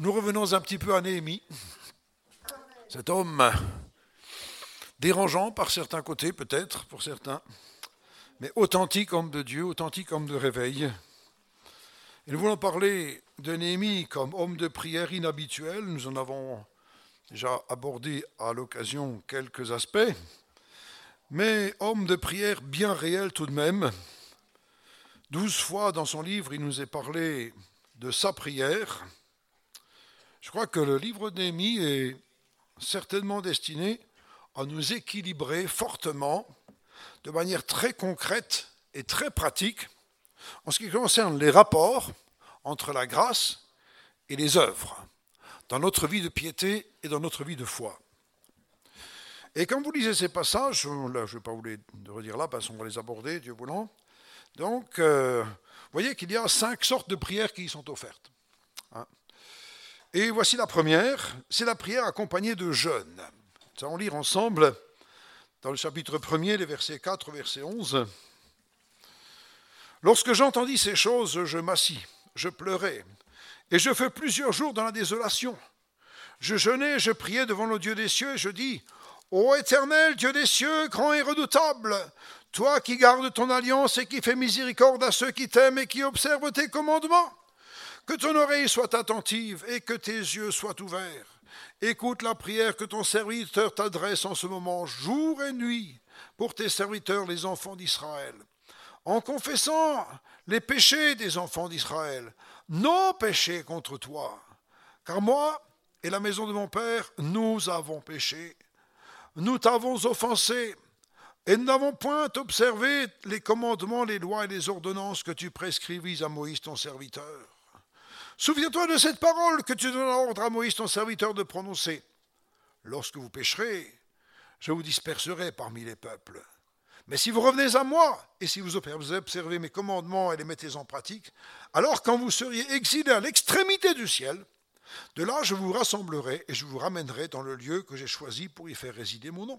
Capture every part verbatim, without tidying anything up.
Nous revenons un petit peu à Néhémie, cet homme dérangeant par certains côtés, peut-être, pour certains, mais authentique homme de Dieu, authentique homme de réveil. Et nous voulons parler de Néhémie comme homme de prière inhabituel. Nous en avons déjà abordé à l'occasion quelques aspects, mais homme de prière bien réel tout de même. Douze fois dans son livre, il nous est parlé de sa prière. Je crois que le livre de Néhémie est certainement destiné à nous équilibrer fortement, de manière très concrète et très pratique, en ce qui concerne les rapports entre la grâce et les œuvres, dans notre vie de piété et dans notre vie de foi. Et quand vous lisez ces passages, là, je ne vais pas vous les redire là, parce qu'on va les aborder, Dieu voulant. Donc, euh, vous voyez qu'il y a cinq sortes de prières qui y sont offertes. Hein. Et voici la première, c'est la prière accompagnée de jeûne. Nous allons lire ensemble dans le chapitre premier, les versets quatre au verset onze. « Lorsque j'entendis ces choses, je m'assis, je pleurais, et je fus plusieurs jours dans la désolation. Je jeûnais, je priais devant le Dieu des cieux, et je dis, « Ô Éternel, Dieu des cieux, grand et redoutable, toi qui gardes ton alliance et qui fais miséricorde à ceux qui t'aiment et qui observent tes commandements, que ton oreille soit attentive et que tes yeux soient ouverts. Écoute la prière que ton serviteur t'adresse en ce moment, jour et nuit, pour tes serviteurs, les enfants d'Israël, en confessant les péchés des enfants d'Israël, nos péchés contre toi. Car moi et la maison de mon Père, nous avons péché. Nous t'avons offensé, et nous n'avons point observé les commandements, les lois et les ordonnances que tu prescrivis à Moïse ton serviteur. Souviens-toi de cette parole que tu donnas ordre à Moïse ton serviteur de prononcer. Lorsque vous pécherez, je vous disperserai parmi les peuples. Mais si vous revenez à moi, et si vous observez mes commandements et les mettez en pratique, alors quand vous seriez exilés à l'extrémité du ciel, de là je vous rassemblerai et je vous ramènerai dans le lieu que j'ai choisi pour y faire résider mon nom.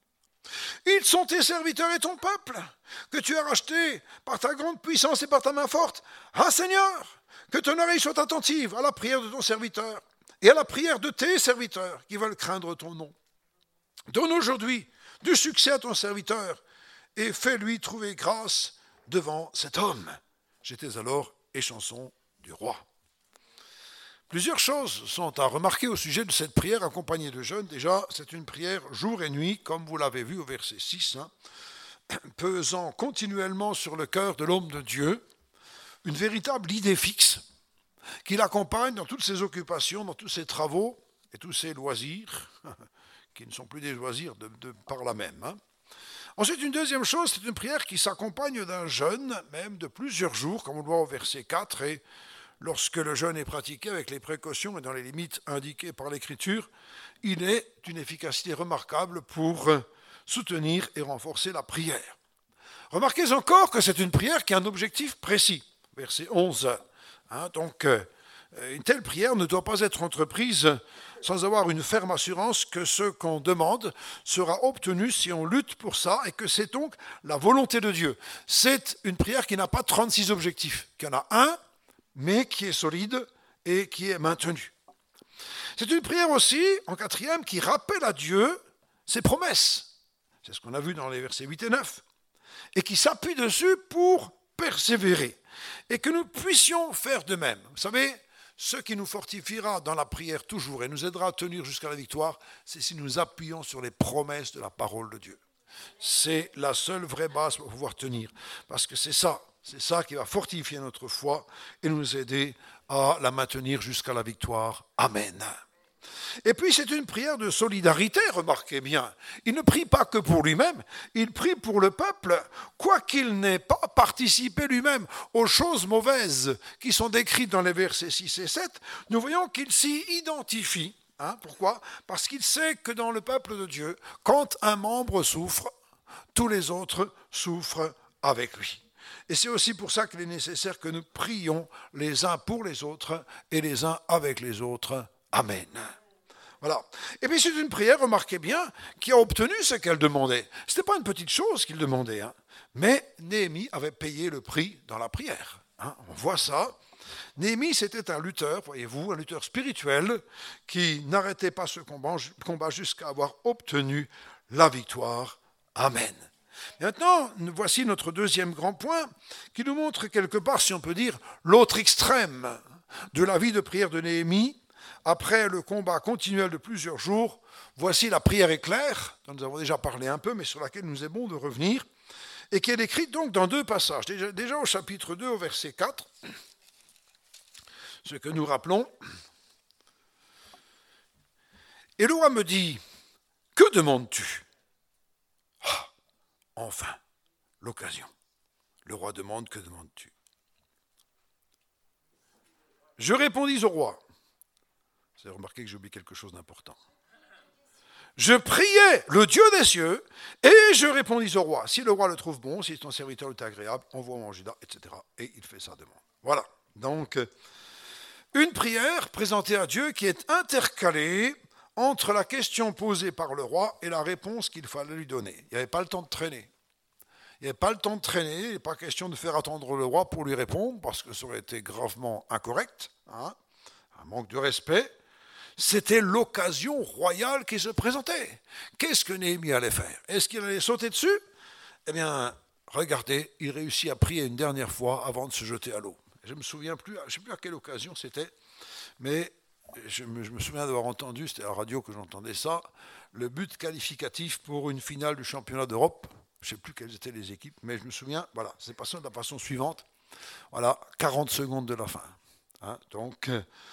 Ils sont tes serviteurs et ton peuple, que tu as racheté par ta grande puissance et par ta main forte. Ah Seigneur, que ton oreille soit attentive à la prière de ton serviteur et à la prière de tes serviteurs qui veulent craindre ton nom. Donne aujourd'hui du succès à ton serviteur et fais-lui trouver grâce devant cet homme. » J'étais alors échanson du roi. Plusieurs choses sont à remarquer au sujet de cette prière accompagnée de jeûne. Déjà, c'est une prière jour et nuit, comme vous l'avez vu au verset six, hein, pesant continuellement sur le cœur de l'homme de Dieu, une véritable idée fixe qui l'accompagne dans toutes ses occupations, dans tous ses travaux et tous ses loisirs, qui ne sont plus des loisirs de, de par là même. Hein. Ensuite, une deuxième chose, c'est une prière qui s'accompagne d'un jeûne, même de plusieurs jours, comme on le voit au verset quatre, et lorsque le jeûne est pratiqué avec les précautions et dans les limites indiquées par l'Écriture, il est d'une efficacité remarquable pour soutenir et renforcer la prière. Remarquez encore que c'est une prière qui a un objectif précis. Verset onze. Hein, donc, euh, une telle prière ne doit pas être entreprise sans avoir une ferme assurance que ce qu'on demande sera obtenu si on lutte pour ça et que c'est donc la volonté de Dieu. C'est une prière qui n'a pas trente-six objectifs, qu'il y en a un, mais qui est solide et qui est maintenu. C'est une prière aussi, en quatrième, qui rappelle à Dieu ses promesses. C'est ce qu'on a vu dans les versets huit et neuf. Et qui s'appuie dessus pour persévérer. Et que nous puissions faire de même. Vous savez, ce qui nous fortifiera dans la prière toujours et nous aidera à tenir jusqu'à la victoire, c'est si nous appuyons sur les promesses de la parole de Dieu. C'est la seule vraie base pour pouvoir tenir. Parce que c'est ça. C'est ça qui va fortifier notre foi et nous aider à la maintenir jusqu'à la victoire. Amen. Et puis c'est une prière de solidarité, remarquez bien. Il ne prie pas que pour lui-même, il prie pour le peuple, quoiqu'il n'ait pas participé lui-même aux choses mauvaises qui sont décrites dans les versets six et sept. Nous voyons qu'il s'y identifie. Hein, pourquoi ? Parce qu'il sait que dans le peuple de Dieu, quand un membre souffre, tous les autres souffrent avec lui. Et c'est aussi pour ça qu'il est nécessaire que nous prions les uns pour les autres et les uns avec les autres. Amen. Voilà. Et puis c'est une prière, remarquez bien, qui a obtenu ce qu'elle demandait. Ce n'était pas une petite chose qu'il demandait, hein, mais Néhémie avait payé le prix dans la prière. Hein, on voit ça. Néhémie, c'était un lutteur, voyez-vous, un lutteur spirituel qui n'arrêtait pas ce combat jusqu'à avoir obtenu la victoire. Amen. Et maintenant, voici notre deuxième grand point qui nous montre quelque part, si on peut dire, l'autre extrême de la vie de prière de Néhémie. Après le combat continuel de plusieurs jours, voici la prière éclair, dont nous avons déjà parlé un peu, mais sur laquelle nous est bon de revenir, et qui est décrite donc dans deux passages. Déjà, déjà au chapitre deux, au verset quatre, ce que nous rappelons. Et le roi me dit, « Que demandes-tu » Ah, enfin, l'occasion. Le roi demande, « Que demandes-tu » Je répondis au roi. Vous avez remarqué que j'ai oublié quelque chose d'important. Je priais le Dieu des cieux, et je répondis au roi. Si le roi le trouve bon, si ton serviteur est agréable, envoie-moi en Juda, et cetera. Et il fait sa demande. Voilà. Donc, une prière présentée à Dieu qui est intercalée entre la question posée par le roi et la réponse qu'il fallait lui donner. Il n'y avait pas le temps de traîner. Il n'y avait pas le temps de traîner, il n'est pas question de faire attendre le roi pour lui répondre, parce que ça aurait été gravement incorrect, hein, un manque de respect. C'était l'occasion royale qui se présentait. Qu'est-ce que Néhémie allait faire? Est-ce qu'il allait sauter dessus? Eh bien, regardez, il réussit à prier une dernière fois avant de se jeter à l'eau. Je ne me souviens plus, je ne sais plus à quelle occasion c'était, mais je me, je me souviens d'avoir entendu, c'était à la radio que j'entendais ça, le but qualificatif pour une finale du championnat d'Europe. Je ne sais plus quelles étaient les équipes, mais je me souviens, voilà, c'est passé de la façon suivante. Voilà, quarante secondes de la fin. Hein, donc,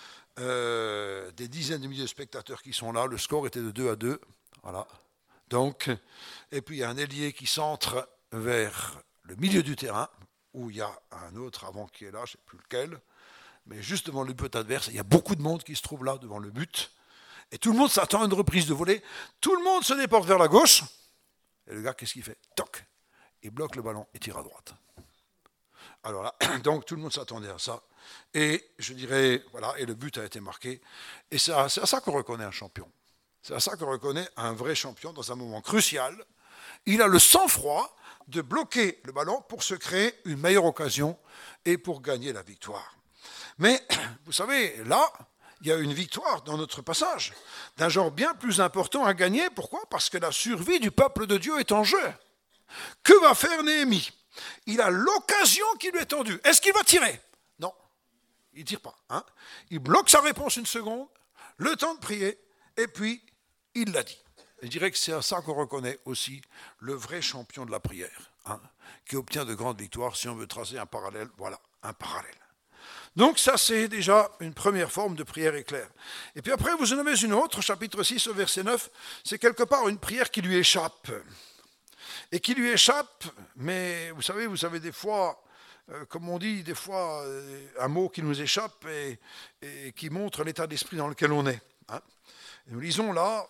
euh, des dizaines de milliers de spectateurs qui sont là, le score était de deux à deux. Voilà. Donc, et puis il y a un ailier qui centre vers le milieu du terrain, où il y a un autre avant qui est là, je ne sais plus lequel, mais juste devant le but adverse, il y a beaucoup de monde qui se trouve là devant le but, et tout le monde s'attend à une reprise de volée, tout le monde se déporte vers la gauche, et le gars, qu'est-ce qu'il fait? Toc, il bloque le ballon et tire à droite. Alors là, donc tout le monde s'attendait à ça, et je dirais, voilà, et le but a été marqué, et c'est à, c'est à ça qu'on reconnaît un champion. C'est à ça qu'on reconnaît un vrai champion dans un moment crucial. Il a le sang-froid de bloquer le ballon pour se créer une meilleure occasion et pour gagner la victoire. Mais, vous savez, là, il y a une victoire dans notre passage, d'un genre bien plus important à gagner. Pourquoi? Parce que la survie du peuple de Dieu est en jeu. Que va faire Néhémie? Il a l'occasion qui lui est tendue. Est-ce qu'il va tirer? Non, il ne tire pas. Hein, il bloque sa réponse une seconde, le temps de prier, et puis il l'a dit. Je dirais que c'est à ça qu'on reconnaît aussi le vrai champion de la prière, hein, qui obtient de grandes victoires. Si on veut tracer un parallèle, voilà, un parallèle. Donc ça, c'est déjà une première forme de prière éclair. Et puis après, vous en avez une autre, chapitre six, au verset neuf, c'est quelque part une prière qui lui échappe. Et qui lui échappe, mais vous savez, vous avez des fois, euh, comme on dit, des fois, euh, un mot qui nous échappe et, et qui montre l'état d'esprit dans lequel on est. Hein. Et nous lisons là,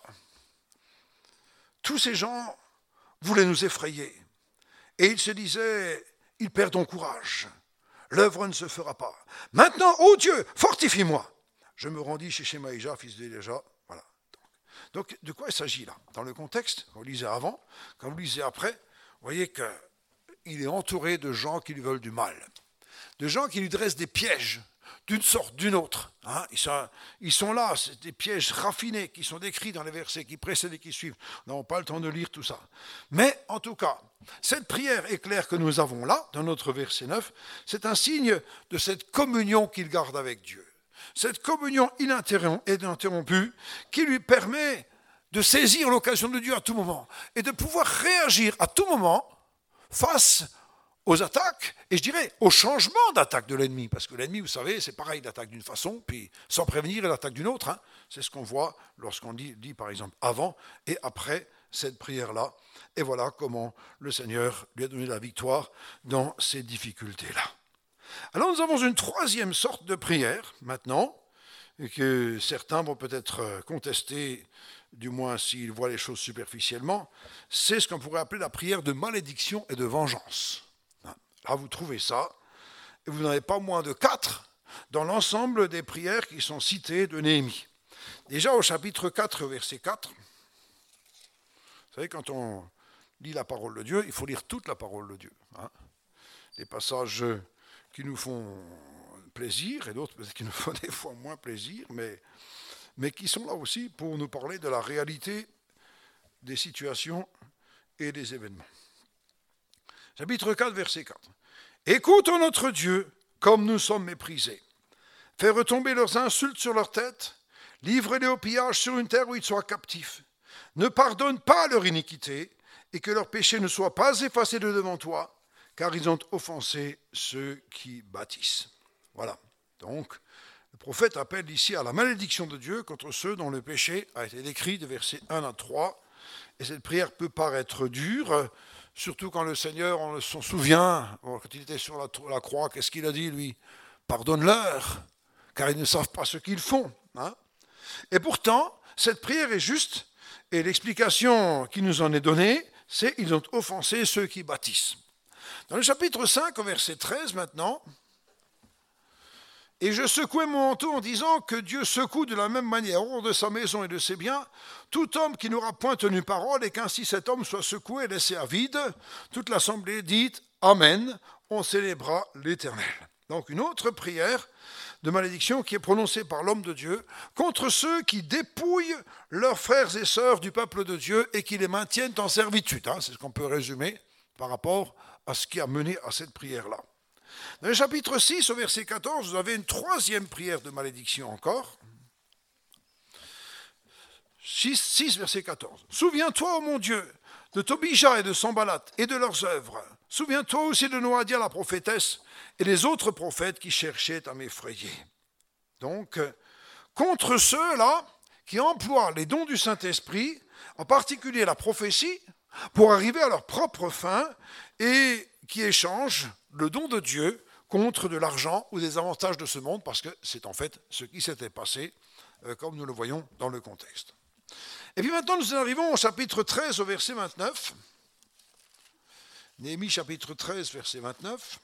tous ces gens voulaient nous effrayer. Et ils se disaient, ils perdront courage. L'œuvre ne se fera pas. Maintenant, ô Dieu, fortifie-moi. Je me rendis chez Shemaïja, fils d'Éléja. Voilà. Donc, donc, de quoi il s'agit là? Dans le contexte, vous lisez avant, quand vous lisez après, vous voyez qu'il est entouré de gens qui lui veulent du mal. De gens qui lui dressent des pièges, d'une sorte, d'une autre. Hein, ils, sont, ils sont là, c'est des pièges raffinés qui sont décrits dans les versets qui précèdent et qui suivent. Nous n'avons pas le temps de lire tout ça. Mais en tout cas, cette prière éclair que nous avons là, dans notre verset neuf, c'est un signe de cette communion qu'il garde avec Dieu. Cette communion ininterrompue qui lui permet de saisir l'occasion de Dieu à tout moment et de pouvoir réagir à tout moment face aux attaques, et je dirais au changement d'attaque de l'ennemi, parce que l'ennemi, vous savez, c'est pareil, il attaque d'une façon, puis sans prévenir, il attaque d'une autre. Hein. C'est ce qu'on voit lorsqu'on dit, dit, par exemple, avant et après cette prière-là. Et voilà comment le Seigneur lui a donné la victoire dans ces difficultés-là. Alors nous avons une troisième sorte de prière, maintenant, et que certains vont peut-être contester, du moins s'ils voient les choses superficiellement, c'est ce qu'on pourrait appeler la prière de malédiction et de vengeance. Là, vous trouvez ça, et vous n'en avez pas moins de quatre dans l'ensemble des prières qui sont citées de Néhémie. Déjà au chapitre quatre, verset quatre, vous savez, quand on lit la parole de Dieu, il faut lire toute la parole de Dieu. Hein. Les passages qui nous font plaisir, et d'autres peut-être qui nous font des fois moins plaisir, mais, mais qui sont là aussi pour nous parler de la réalité des situations et des événements. Chapitre quatre, verset quatre. « Écoute, ô notre Dieu, comme nous sommes méprisés. Fais retomber leurs insultes sur leur tête, livre-les au pillage sur une terre où ils soient captifs. Ne pardonne pas leur iniquité, et que leurs péchés ne soient pas effacés de devant toi, car ils ont offensé ceux qui bâtissent. » Voilà. Donc, le prophète appelle ici à la malédiction de Dieu contre ceux dont le péché a été décrit de versets un à trois. Et cette prière peut paraître dure, surtout quand le Seigneur, on s'en souvient, quand il était sur la, la croix, qu'est-ce qu'il a dit, lui ? Pardonne-leur, car ils ne savent pas ce qu'ils font. Hein ? Et pourtant, cette prière est juste, et l'explication qui nous en est donnée, c'est qu'ils ont offensé ceux qui bâtissent. Dans le chapitre cinq, au verset treize maintenant, « Et je secouai mon manteau en disant que Dieu secoue de la même manière hors de sa maison et de ses biens tout homme qui n'aura point tenu parole, et qu'ainsi cet homme soit secoué et laissé à vide. Toute l'assemblée dit « Amen », on célébra l'Éternel. » Donc une autre prière de malédiction qui est prononcée par l'homme de Dieu contre ceux qui dépouillent leurs frères et sœurs du peuple de Dieu et qui les maintiennent en servitude. Hein, c'est ce qu'on peut résumer par rapport à ce qui a mené à cette prière-là. Dans le chapitre six, au verset quatorze, vous avez une troisième prière de malédiction encore. six, six verset quatorze. « Souviens-toi, ô mon Dieu, de Tobija et de Sanballat et de leurs œuvres. Souviens-toi aussi de Noadia la prophétesse et les autres prophètes qui cherchaient à m'effrayer. » Donc, contre ceux-là qui emploient les dons du Saint-Esprit, en particulier la prophétie, pour arriver à leur propre fin et qui échangent le don de Dieu contre de l'argent ou des avantages de ce monde, parce que c'est en fait ce qui s'était passé, euh, comme nous le voyons dans le contexte. Et puis maintenant, nous arrivons au chapitre treize, au verset vingt-neuf. Néhémie, chapitre treize, verset vingt-neuf.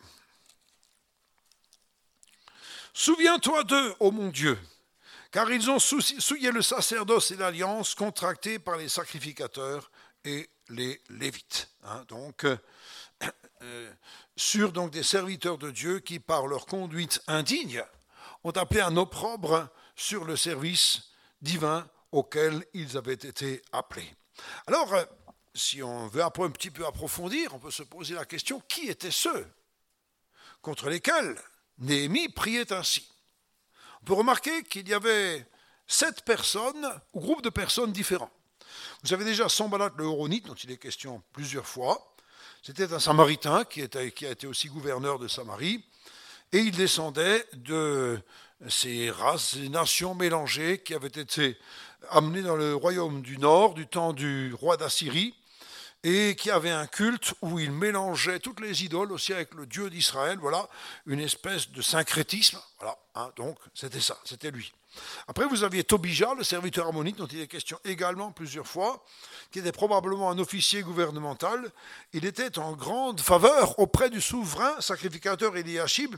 « Souviens-toi d'eux, ô mon Dieu, car ils ont souillé le sacerdoce et l'alliance contractée par les sacrificateurs et les Lévites. Hein, » Donc, euh, euh, sur donc, des serviteurs de Dieu qui, par leur conduite indigne, ont appelé un opprobre sur le service divin auquel ils avaient été appelés. Alors, euh, si on veut un petit peu approfondir, on peut se poser la question, qui étaient ceux contre lesquels Néhémie priait ainsi? On peut remarquer qu'il y avait sept personnes, ou groupes de personnes différents. Vous avez déjà Sanballat le Horonite, dont il est question plusieurs fois. C'était un Samaritain qui, était, qui a été aussi gouverneur de Samarie, et il descendait de ces races, ces nations mélangées qui avaient été amenées dans le royaume du Nord, du temps du roi d'Assyrie, et qui avait un culte où il mélangeait toutes les idoles aussi avec le Dieu d'Israël, voilà, une espèce de syncrétisme, voilà, hein, donc c'était ça, c'était lui. Après vous aviez Tobija, le serviteur ammonite, dont il est question également plusieurs fois, qui était probablement un officier gouvernemental. Il était en grande faveur auprès du souverain sacrificateur Eliashib,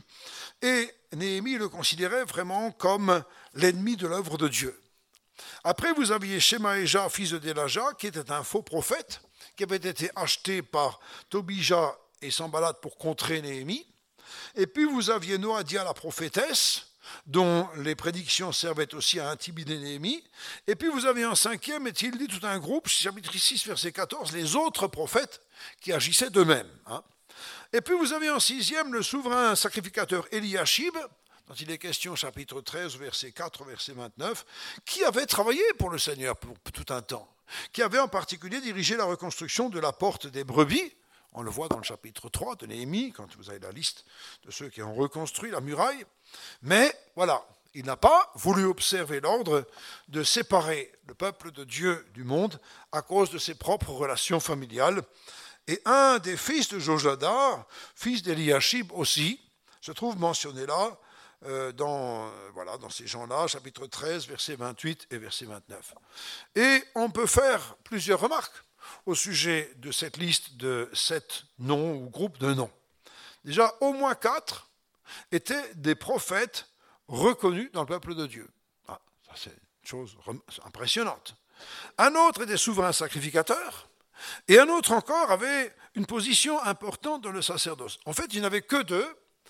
et Néhémie le considérait vraiment comme l'ennemi de l'œuvre de Dieu. Après vous aviez Shemaéja, fils de Délaja, qui était un faux prophète, qui avait été acheté par Tobija et Sanballat pour contrer Néhémie. Et puis vous aviez Noadia la prophétesse, dont les prédictions servaient aussi à intimider Néhémie. Et puis vous avez un cinquième, est-il dit, tout un groupe, chapitre six, verset quatorze, les autres prophètes qui agissaient d'eux-mêmes. Hein. Et puis vous avez un sixième, le souverain sacrificateur Eliashib, dont il est question, chapitre treize, verset quatre, verset vingt-neuf, qui avait travaillé pour le Seigneur pour tout un temps, qui avait en particulier dirigé la reconstruction de la porte des brebis. On le voit dans le chapitre trois de Néhémie, quand vous avez la liste de ceux qui ont reconstruit la muraille. Mais voilà, il n'a pas voulu observer l'ordre de séparer le peuple de Dieu du monde à cause de ses propres relations familiales. Et un des fils de Jojada, fils d'Eliashib aussi, se trouve mentionné là, euh, dans, euh, voilà, dans ces gens-là, chapitre treize, versets vingt-huit et verset vingt-neuf. Et on peut faire plusieurs remarques au sujet de cette liste de sept noms ou groupes de noms. Déjà, au moins quatre étaient des prophètes reconnus dans le peuple de Dieu. Ah, ça c'est une chose impressionnante. Un autre était souverain sacrificateur, et un autre encore avait une position importante dans le sacerdoce. En fait, il n'y en avait que deux,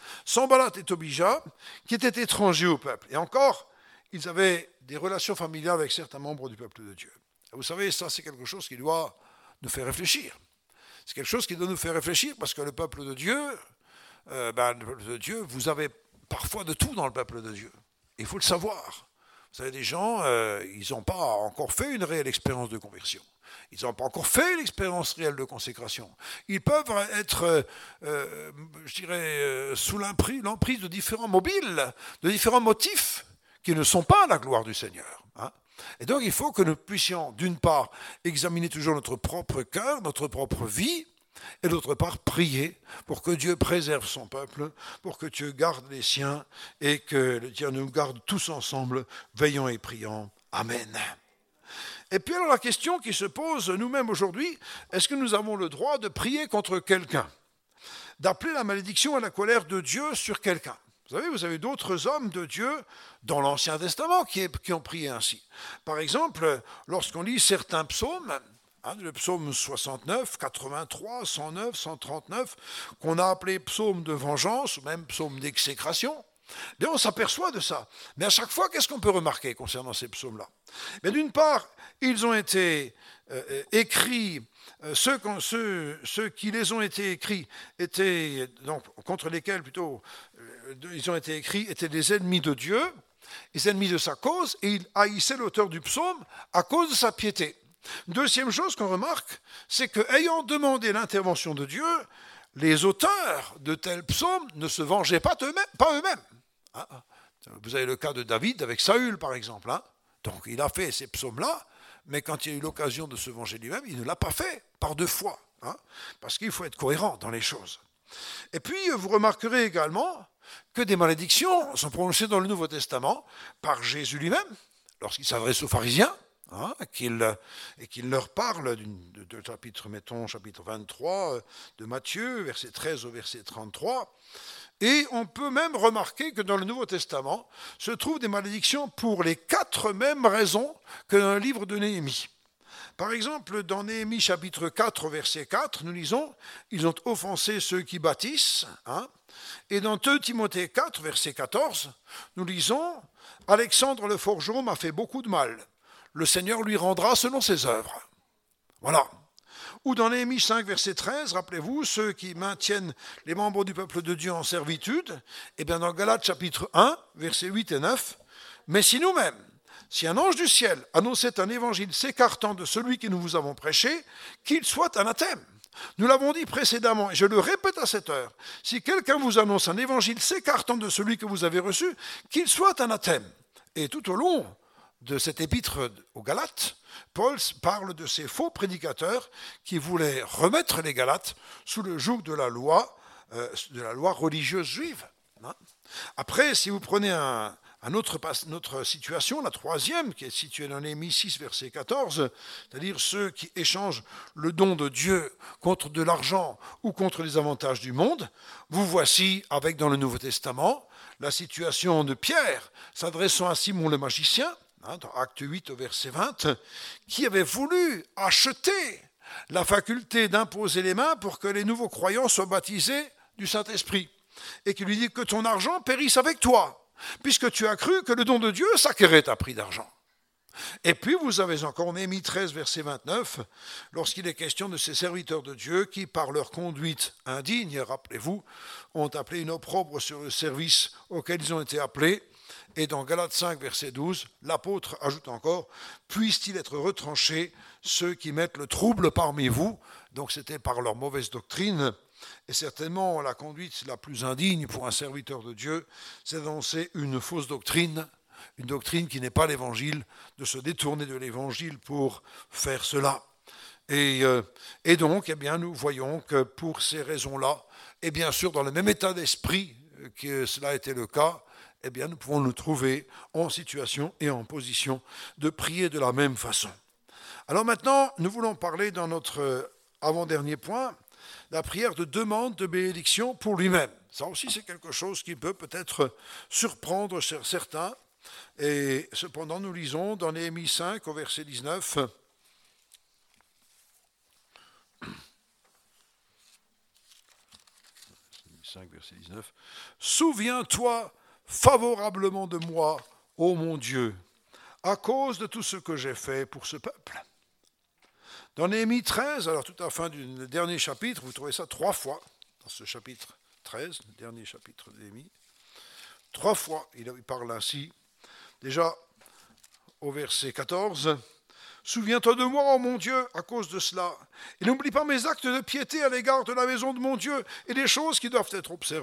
Sanballat et Tobija, qui étaient étrangers au peuple. Et encore, ils avaient des relations familiales avec certains membres du peuple de Dieu. Et vous savez, ça c'est quelque chose qui doit nous faire réfléchir. C'est quelque chose qui doit nous faire réfléchir parce que le peuple de Dieu, euh, ben, le peuple de Dieu, vous avez parfois de tout dans le peuple de Dieu. Il faut le savoir. Vous savez, des gens, euh, ils n'ont pas encore fait une réelle expérience de conversion. Ils n'ont pas encore fait l'expérience réelle de consécration. Ils peuvent être, euh, je dirais, euh, sous l'emprise de différents mobiles, de différents motifs qui ne sont pas à la gloire du Seigneur. Hein. Et donc, il faut que nous puissions, d'une part, examiner toujours notre propre cœur, notre propre vie, et d'autre part, prier pour que Dieu préserve son peuple, pour que Dieu garde les siens, et que Dieu nous garde tous ensemble, veillant et priant. Amen. Et puis alors la question qui se pose nous-mêmes aujourd'hui, est-ce que nous avons le droit de prier contre quelqu'un, d'appeler la malédiction et la colère de Dieu sur quelqu'un? Vous savez, vous avez d'autres hommes de Dieu dans l'Ancien Testament qui, qui ont prié ainsi. Par exemple, lorsqu'on lit certains psaumes, hein, le psaume soixante-neuf, quatre-vingt-trois, cent neuf, cent trente-neuf, qu'on a appelé psaume de vengeance ou même psaume d'exécration, bien, on s'aperçoit de ça. Mais à chaque fois, qu'est-ce qu'on peut remarquer concernant ces psaumes-là? D'une part, ils ont été euh, écrits, euh, ceux, ceux, ceux qui les ont été écrits étaient, donc, contre lesquels plutôt euh, ils ont été écrits, étaient des ennemis de Dieu, les ennemis de sa cause, et ils haïssaient l'auteur du psaume à cause de sa piété. Deuxième chose qu'on remarque, c'est qu'ayant demandé l'intervention de Dieu, les auteurs de tels psaumes ne se vengeaient pas eux-mêmes. Pas eux-mêmes. Hein? Vous avez le cas de David avec Saül, par exemple. Hein? Donc, il a fait ces psaumes-là, mais quand il a eu l'occasion de se venger lui-même, il ne l'a pas fait par deux fois. Hein? Parce qu'il faut être cohérent dans les choses. Et puis, vous remarquerez également que des malédictions sont prononcées dans le Nouveau Testament par Jésus lui-même, lorsqu'il s'adresse aux pharisiens, hein, qu'il, et qu'il leur parle de, de chapitre, mettons, chapitre vingt-trois de Matthieu, verset treize au verset trente-trois. Et on peut même remarquer que dans le Nouveau Testament se trouvent des malédictions pour les quatre mêmes raisons que dans le livre de Néhémie. Par exemple, dans Néhémie chapitre quatre, verset quatre, nous lisons « Ils ont offensé ceux qui bâtissent hein ». Et dans deux Timothée quatre, verset quatorze, nous lisons « Alexandre le forgeron m'a fait beaucoup de mal. Le Seigneur lui rendra selon ses œuvres. » Voilà. Ou dans Néhémie cinq, verset treize, rappelez-vous, ceux qui maintiennent les membres du peuple de Dieu en servitude, et bien dans Galates chapitre un, versets huit et neuf, « Mais si nous-mêmes, si un ange du ciel annonçait un évangile s'écartant de celui que nous vous avons prêché, qu'il soit anathème. Nous l'avons dit précédemment, et je le répète à cette heure, si quelqu'un vous annonce un évangile s'écartant de celui que vous avez reçu, qu'il soit anathème. » Et tout au long de cet épître aux Galates, Paul parle de ces faux prédicateurs qui voulaient remettre les Galates sous le joug de la loi, euh, de la loi religieuse juive. Hein. Après, si vous prenez un, un autre, une autre situation, la troisième, qui est située dans Néhémie six, verset quatorze, c'est-à-dire ceux qui échangent le don de Dieu contre de l'argent ou contre les avantages du monde, vous voici avec dans le Nouveau Testament la situation de Pierre s'adressant à Simon le magicien, hein, dans Acte huit au verset vingt, qui avait voulu acheter la faculté d'imposer les mains pour que les nouveaux croyants soient baptisés du Saint-Esprit, et qui lui dit que ton argent périsse avec toi, puisque tu as cru que le don de Dieu s'acquérait à prix d'argent. Et puis vous avez encore Néhémie treize, verset vingt-neuf, lorsqu'il est question de ces serviteurs de Dieu qui, par leur conduite indigne, rappelez-vous, ont appelé une opprobre sur le service auquel ils ont été appelés. Et dans Galates cinq, verset douze, l'apôtre ajoute encore « Puissent-ils être retranchés ceux qui mettent le trouble parmi vous ?» Donc c'était par leur mauvaise doctrine. Et certainement la conduite la plus indigne pour un serviteur de Dieu, c'est d'annoncer une fausse doctrine, une doctrine qui n'est pas l'évangile, de se détourner de l'évangile pour faire cela. Et, euh, et donc, eh bien, nous voyons que pour ces raisons-là, et bien sûr dans le même état d'esprit que cela a été le cas, eh bien, nous pouvons nous trouver en situation et en position de prier de la même façon. Alors maintenant, nous voulons parler dans notre avant-dernier point, la prière de demande de bénédiction pour lui-même. Ça aussi, c'est quelque chose qui peut peut-être surprendre certains. Et cependant, nous lisons dans Néhémie cinq, au verset dix-neuf, cinq, verset dix-neuf. « Souviens-toi favorablement de moi, ô mon Dieu, à cause de tout ce que j'ai fait pour ce peuple. » Dans Néhémie treize, alors tout à la fin du dernier chapitre, vous trouvez ça trois fois, dans ce chapitre treize, le dernier chapitre de Néhémie. Trois fois, il parle ainsi. Déjà, au verset quatorze, « Souviens-toi de moi, ô mon Dieu, à cause de cela, et n'oublie pas mes actes de piété à l'égard de la maison de mon Dieu et les choses qui doivent être observées. »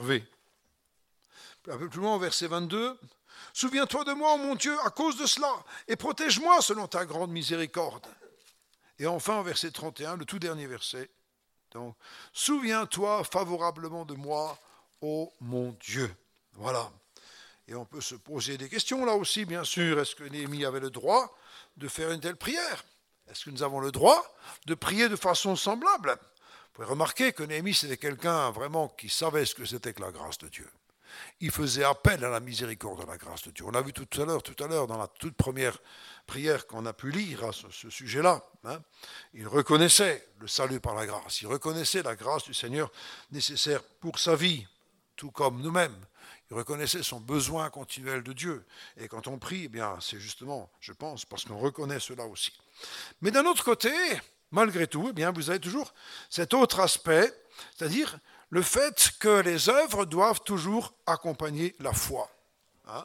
Un peu plus loin, au verset vingt-deux, « Souviens-toi de moi, ô mon Dieu, à cause de cela, et protège-moi selon ta grande miséricorde. » Et enfin, au verset trente et un, le tout dernier verset, donc, « Souviens-toi favorablement de moi, ô mon Dieu. » Voilà. Et on peut se poser des questions là aussi, bien sûr. Est-ce que Néhémie avait le droit de faire une telle prière? Est-ce que nous avons le droit de prier de façon semblable? Vous pouvez remarquer que Néhémie, c'était quelqu'un vraiment qui savait ce que c'était que la grâce de Dieu. Il faisait appel à la miséricorde de la grâce de Dieu. On l'a vu tout à l'heure, tout à l'heure, dans la toute première prière qu'on a pu lire à ce, ce sujet-là. Hein. Il reconnaissait le salut par la grâce. Il reconnaissait la grâce du Seigneur nécessaire pour sa vie, tout comme nous-mêmes. Il reconnaissait son besoin continuel de Dieu. Et quand on prie, eh bien, c'est justement, je pense, parce qu'on reconnaît cela aussi. Mais d'un autre côté, malgré tout, eh bien, vous avez toujours cet autre aspect, c'est-à-dire le fait que les œuvres doivent toujours accompagner la foi. Hein?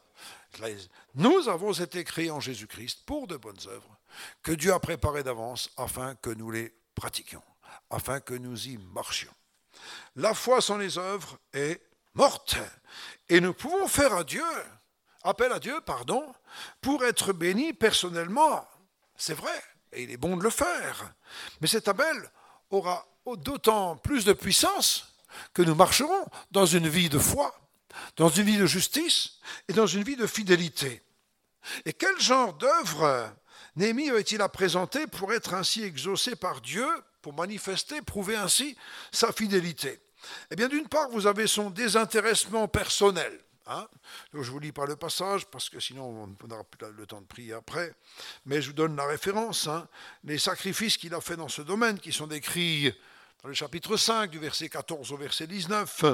Nous avons été créés en Jésus-Christ pour de bonnes œuvres que Dieu a préparées d'avance afin que nous les pratiquions, afin que nous y marchions. La foi sans les œuvres est morte. Et nous pouvons faire à Dieu, appel à Dieu, pardon, pour être bénis personnellement. C'est vrai, et il est bon de le faire. Mais cet appel aura d'autant plus de puissance que nous marcherons dans une vie de foi, dans une vie de justice et dans une vie de fidélité. Et quel genre d'œuvre Néhémie avait-il à présenter pour être ainsi exaucé par Dieu, pour manifester, prouver ainsi sa fidélité? Eh bien, d'une part, vous avez son désintéressement personnel. Hein. Donc, je ne vous lis pas le passage, parce que sinon, on n'aura plus le temps de prier après. Mais je vous donne la référence. Hein. Les sacrifices qu'il a fait dans ce domaine, qui sont décrits dans le chapitre cinq, du verset quatorze au verset dix-neuf.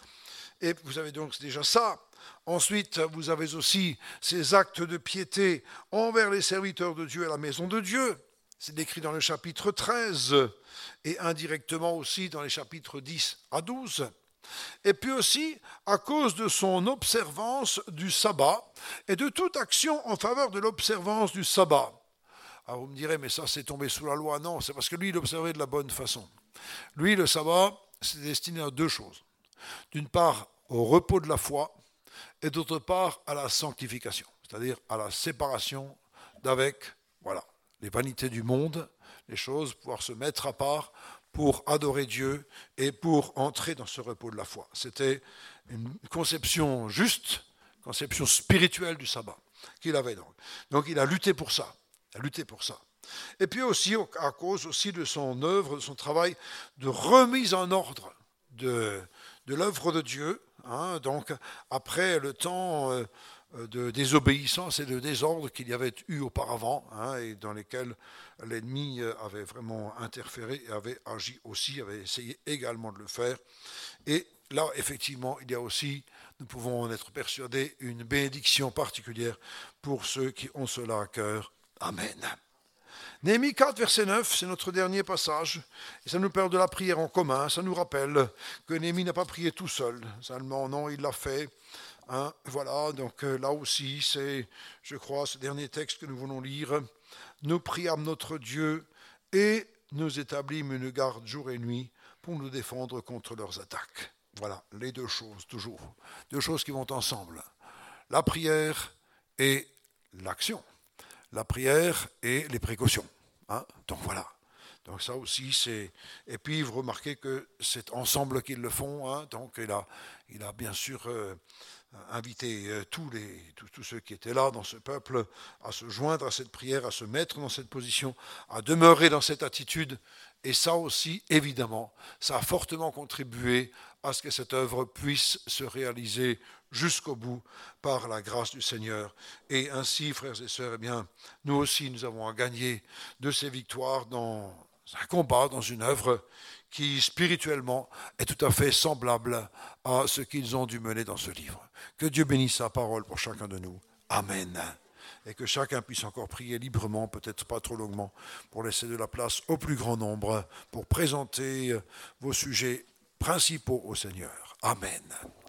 Et vous avez donc déjà ça. Ensuite, vous avez aussi ces actes de piété envers les serviteurs de Dieu et la maison de Dieu. C'est décrit dans le chapitre treize et indirectement aussi dans les chapitres dix à douze. Et puis aussi à cause de son observance du sabbat et de toute action en faveur de l'observance du sabbat. Alors vous me direz, mais ça c'est tombé sous la loi. Non, c'est parce que lui il observait de la bonne façon. Lui, le sabbat, c'est destiné à deux choses. D'une part, au repos de la foi et d'autre part, à la sanctification, c'est-à-dire à la séparation d'avec, voilà, les vanités du monde, les choses, pouvoir se mettre à part pour adorer Dieu et pour entrer dans ce repos de la foi. C'était une conception juste, conception spirituelle du sabbat qu'il avait donc. Donc il a lutté pour ça, il a lutté pour ça. Et puis aussi à cause aussi de son œuvre, de son travail de remise en ordre de, de l'œuvre de Dieu, hein, donc après le temps euh, de désobéissance et de désordre qu'il y avait eu auparavant, hein, et dans lesquels l'ennemi avait vraiment interféré et avait agi aussi, avait essayé également de le faire. Et là, effectivement, il y a aussi, nous pouvons en être persuadés, une bénédiction particulière pour ceux qui ont cela à cœur. Amen. Néhémie quatre, verset neuf, c'est notre dernier passage, et ça nous parle de la prière en commun, ça nous rappelle que Néhémie n'a pas prié tout seul, seulement non, il l'a fait. Hein, voilà, donc euh, là aussi, c'est, je crois, ce dernier texte que nous voulons lire. Nous priâmes notre Dieu et nous établîmes une garde jour et nuit pour nous défendre contre leurs attaques. Voilà, les deux choses, toujours. Deux choses qui vont ensemble. La prière et l'action. La prière et les précautions. Hein, donc voilà. Donc ça aussi, c'est... Et puis, vous remarquez que c'est ensemble qu'ils le font. Hein, donc il a, il a bien sûr... Euh, inviter tous, les, tous, tous ceux qui étaient là dans ce peuple à se joindre à cette prière, à se mettre dans cette position, à demeurer dans cette attitude. Et ça aussi, évidemment, ça a fortement contribué à ce que cette œuvre puisse se réaliser jusqu'au bout par la grâce du Seigneur. Et ainsi, frères et sœurs, eh bien, nous aussi, nous avons à gagner de ces victoires dans un combat dans une œuvre qui spirituellement est tout à fait semblable à ce qu'ils ont dû mener dans ce livre. Que Dieu bénisse sa parole pour chacun de nous. Amen. Et que chacun puisse encore prier librement, peut-être pas trop longuement, pour laisser de la place au plus grand nombre, pour présenter vos sujets principaux au Seigneur. Amen.